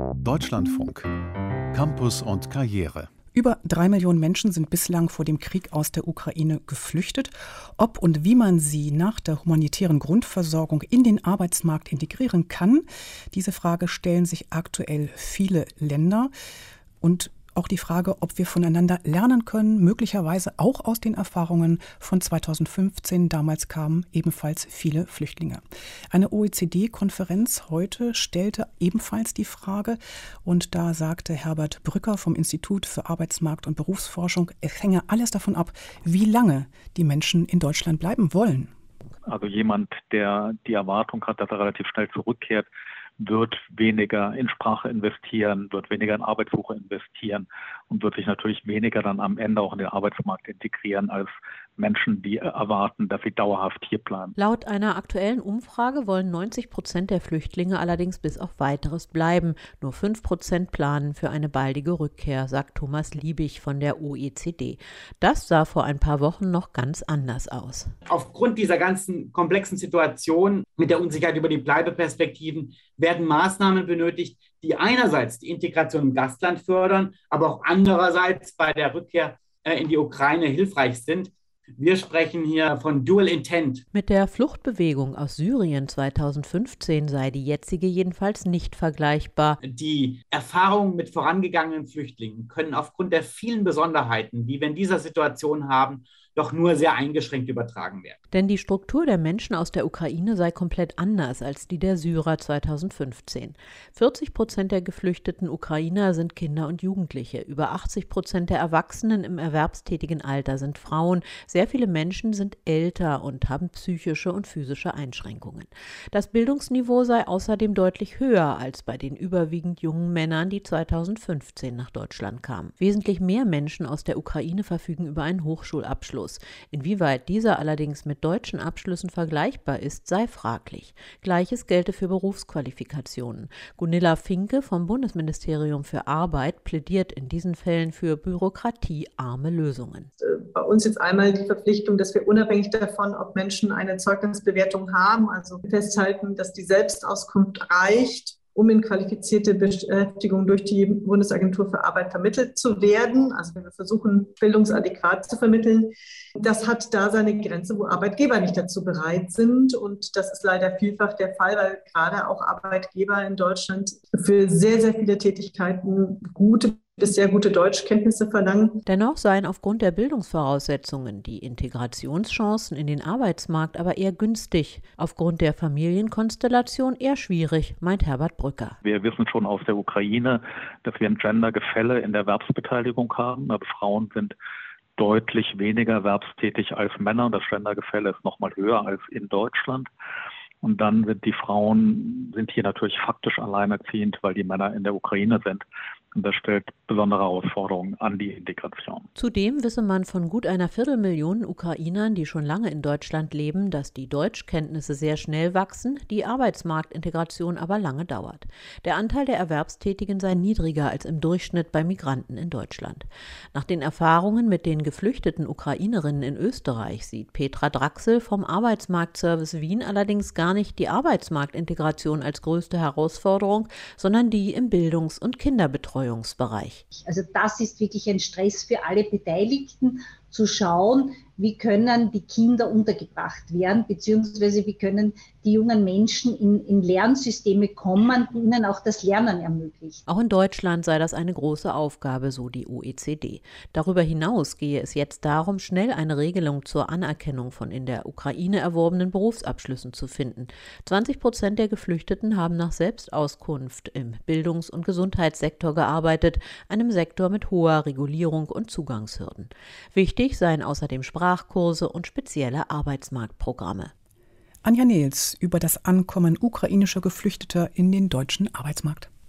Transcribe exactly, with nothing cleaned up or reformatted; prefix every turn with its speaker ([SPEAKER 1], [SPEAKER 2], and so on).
[SPEAKER 1] Deutschlandfunk. Campus und Karriere.
[SPEAKER 2] Über drei Millionen Menschen sind bislang vor dem Krieg aus der Ukraine geflüchtet. Ob und wie man sie nach der humanitären Grundversorgung in den Arbeitsmarkt integrieren kann, diese Frage stellen sich aktuell viele Länder. Und auch die Frage, ob wir voneinander lernen können, möglicherweise auch aus den Erfahrungen von zweitausendfünfzehn. Damals kamen ebenfalls viele Flüchtlinge. Eine O E C D-Konferenz heute stellte ebenfalls die Frage. Und da sagte Herbert Brücker vom Institut für Arbeitsmarkt- und Berufsforschung, es hänge alles davon ab, wie lange die Menschen in Deutschland bleiben wollen.
[SPEAKER 3] Also jemand, der die Erwartung hat, dass er relativ schnell zurückkehrt, wird weniger in Sprache investieren, wird weniger in Arbeitssuche investieren und wird sich natürlich weniger dann am Ende auch in den Arbeitsmarkt integrieren als Menschen, die erwarten, dass sie dauerhaft hier bleiben.
[SPEAKER 4] Laut einer aktuellen Umfrage wollen neunzig Prozent der Flüchtlinge allerdings bis auf Weiteres bleiben. Nur fünf Prozent planen für eine baldige Rückkehr, sagt Thomas Liebig von der O E C D. Das sah vor ein paar Wochen noch ganz anders aus.
[SPEAKER 5] Aufgrund dieser ganzen komplexen Situation mit der Unsicherheit über die Bleibeperspektiven werden Maßnahmen benötigt, die einerseits die Integration im Gastland fördern, aber auch andererseits bei der Rückkehr in die Ukraine hilfreich sind. Wir sprechen hier von Dual Intent.
[SPEAKER 4] Mit der Fluchtbewegung aus Syrien zweitausendfünfzehn sei die jetzige jedenfalls nicht vergleichbar.
[SPEAKER 5] Die Erfahrungen mit vorangegangenen Flüchtlingen können aufgrund der vielen Besonderheiten, die wir in dieser Situation haben, doch nur sehr eingeschränkt übertragen werden.
[SPEAKER 4] Denn die Struktur der Menschen aus der Ukraine sei komplett anders als die der Syrer zweitausendfünfzehn. vierzig Prozent der geflüchteten Ukrainer sind Kinder und Jugendliche. Über achtzig Prozent der Erwachsenen im erwerbstätigen Alter sind Frauen. Sehr viele Menschen sind älter und haben psychische und physische Einschränkungen. Das Bildungsniveau sei außerdem deutlich höher als bei den überwiegend jungen Männern, die zweitausendfünfzehn nach Deutschland kamen. Wesentlich mehr Menschen aus der Ukraine verfügen über einen Hochschulabschluss. Inwieweit dieser allerdings mit deutschen Abschlüssen vergleichbar ist, sei fraglich. Gleiches gelte für Berufsqualifikationen. Gunilla Finke vom Bundesministerium für Arbeit plädiert in diesen Fällen für bürokratiearme Lösungen.
[SPEAKER 6] Bei uns jetzt einmal die Verpflichtung, dass wir unabhängig davon, ob Menschen eine Zeugnisbewertung haben, also festhalten, dass die Selbstauskunft reicht, um in qualifizierte Beschäftigung durch die Bundesagentur für Arbeit vermittelt zu werden. Also wenn wir versuchen, bildungsadäquat zu vermitteln, das hat da seine Grenze, wo Arbeitgeber nicht dazu bereit sind. Und das ist leider vielfach der Fall, weil gerade auch Arbeitgeber in Deutschland für sehr, sehr viele Tätigkeiten gute bis sehr gute Deutschkenntnisse verlangen.
[SPEAKER 4] Dennoch seien aufgrund der Bildungsvoraussetzungen die Integrationschancen in den Arbeitsmarkt aber eher günstig. Aufgrund der Familienkonstellation eher schwierig, meint Herbert Brücker.
[SPEAKER 3] Wir wissen schon aus der Ukraine, dass wir ein Gendergefälle in der Erwerbsbeteiligung haben. Also Frauen sind deutlich weniger erwerbstätig als Männer. Das Gendergefälle ist noch mal höher als in Deutschland. Und dann sind die Frauen sind hier natürlich faktisch alleinerziehend, weil die Männer in der Ukraine sind. Und das stellt besondere Herausforderungen an die Integration.
[SPEAKER 4] Zudem wisse man von gut einer Viertelmillion Ukrainern, die schon lange in Deutschland leben, dass die Deutschkenntnisse sehr schnell wachsen, die Arbeitsmarktintegration aber lange dauert. Der Anteil der Erwerbstätigen sei niedriger als im Durchschnitt bei Migranten in Deutschland. Nach den Erfahrungen mit den geflüchteten Ukrainerinnen in Österreich sieht Petra Draxel vom Arbeitsmarktservice Wien allerdings gar nicht die Arbeitsmarktintegration als größte Herausforderung, sondern die im Bildungs- und Kinderbetreuungsbereich.
[SPEAKER 7] Also das ist wirklich ein Stress für alle Beteiligten, zu schauen, wie können die Kinder untergebracht werden, beziehungsweise wie können die jungen Menschen in, in Lernsysteme kommen, die ihnen auch das Lernen ermöglichen.
[SPEAKER 4] Auch in Deutschland sei das eine große Aufgabe, so die O E C D. Darüber hinaus gehe es jetzt darum, schnell eine Regelung zur Anerkennung von in der Ukraine erworbenen Berufsabschlüssen zu finden. zwanzig Prozent der Geflüchteten haben nach Selbstauskunft im Bildungs- und Gesundheitssektor gearbeitet, einem Sektor mit hoher Regulierung und Zugangshürden. Wichtig seien außerdem Sprachkurse und spezielle Arbeitsmarktprogramme.
[SPEAKER 2] Anja Nehls über das Ankommen ukrainischer Geflüchteter in den deutschen Arbeitsmarkt.